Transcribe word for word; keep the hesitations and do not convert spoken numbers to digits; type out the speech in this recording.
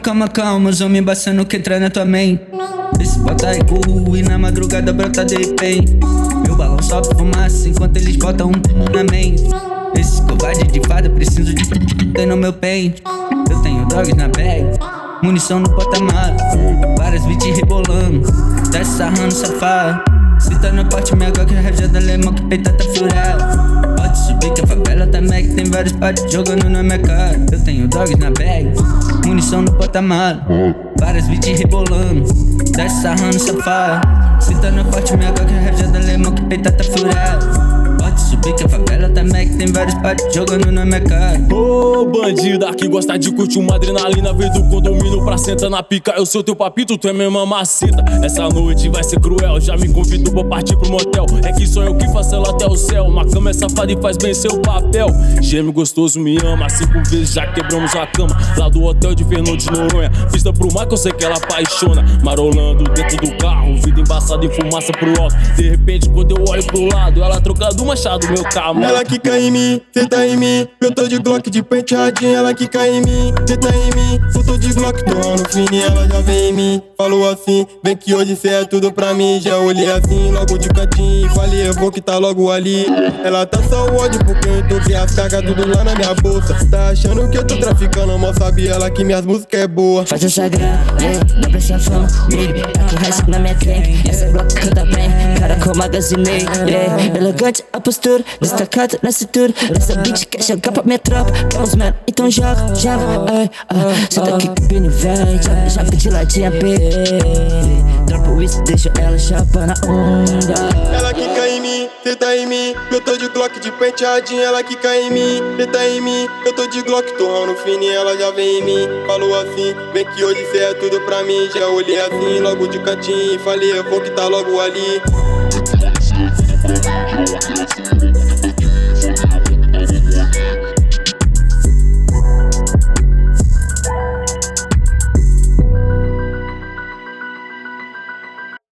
calma, calma, os homens embaçando que entra na tua mente. Esse bota é cool e na madrugada brota de repente. Meu balão sobe fumaça enquanto eles botam um pulo na mente. Esse covarde de fada, preciso de tem no meu pente. Eu tenho drogas na bag, munição no porta-malas, várias beats rebolando, desce sarrando safado. Se tá no porte, minha goga rajada alemão que peita tá furado. Pode subir que a favela tá Mac, tem vários patos jogando na minha cara. Eu tenho drogas na bag, munição no porta-malas, várias beats rebolando, desce sarrando safado. Se tá no porte, minha goga rajada alemão que peita tá furado. Pode subir que a favela tá Mac, tem vários patos jogando na minha cara. Ô oh, bandida que gosta de curtir uma adrenalina, veio do condomínio pra sentar na pica. Eu sou teu papito, tu é minha mamacita. Essa noite vai ser cruel, já me convidou pra partir pro motel. É que sou eu que faço ela até o céu. Na cama é safada e faz bem seu papel. Gêmeo gostoso me ama, cinco vezes já quebramos a cama. Lá do hotel de Fernando de Noronha, pista pro mar que eu sei que ela apaixona. Marolando dentro do carro, vida embaçada e fumaça pro alto. De repente quando eu olho pro lado, ela trocando uma chave do meu carro. Ela quica em mim, senta em mim. Eu tô de Glock de penteadinha. Ela quica em mim, senta em mim. Eu tô de Glock, tô no fim, ela já vem em mim. Falou assim, vem que hoje cê é tudo pra mim. Já olhei assim, logo de cantinho. Falei, eu vou que tá logo ali. Ela tá só o ódio porque eu toquei as cargas tudo lá na minha bolsa. Tá achando que eu tô traficando, mal sabe ela que minhas músicas é boa. Faz essa grana, yeah, dá pra essa fama, baby. Tá com resto na minha creme. Essa Glock canta bem, cara com magazinei, yeah. Elegante a postura, destacado na cintura. Essa beat quer chegar pra minha tropa. Vamos, mano, então joga, joga, ai, ai. Cê tá aqui com o pino velho, já, já pedi ladinha, baby. Dropa o whisky, deixa ela chapa na onda. Ela quica em mim, senta em mim. Eu tô de Glock de penteadinha. Ela quica em mim, senta em mim. Eu tô de Glock, tô no fininho, ela já vem em mim. Falou assim, vem que hoje cê é tudo pra mim. Já olhei assim, logo de cantinho. Falei, eu vou que tá logo ali.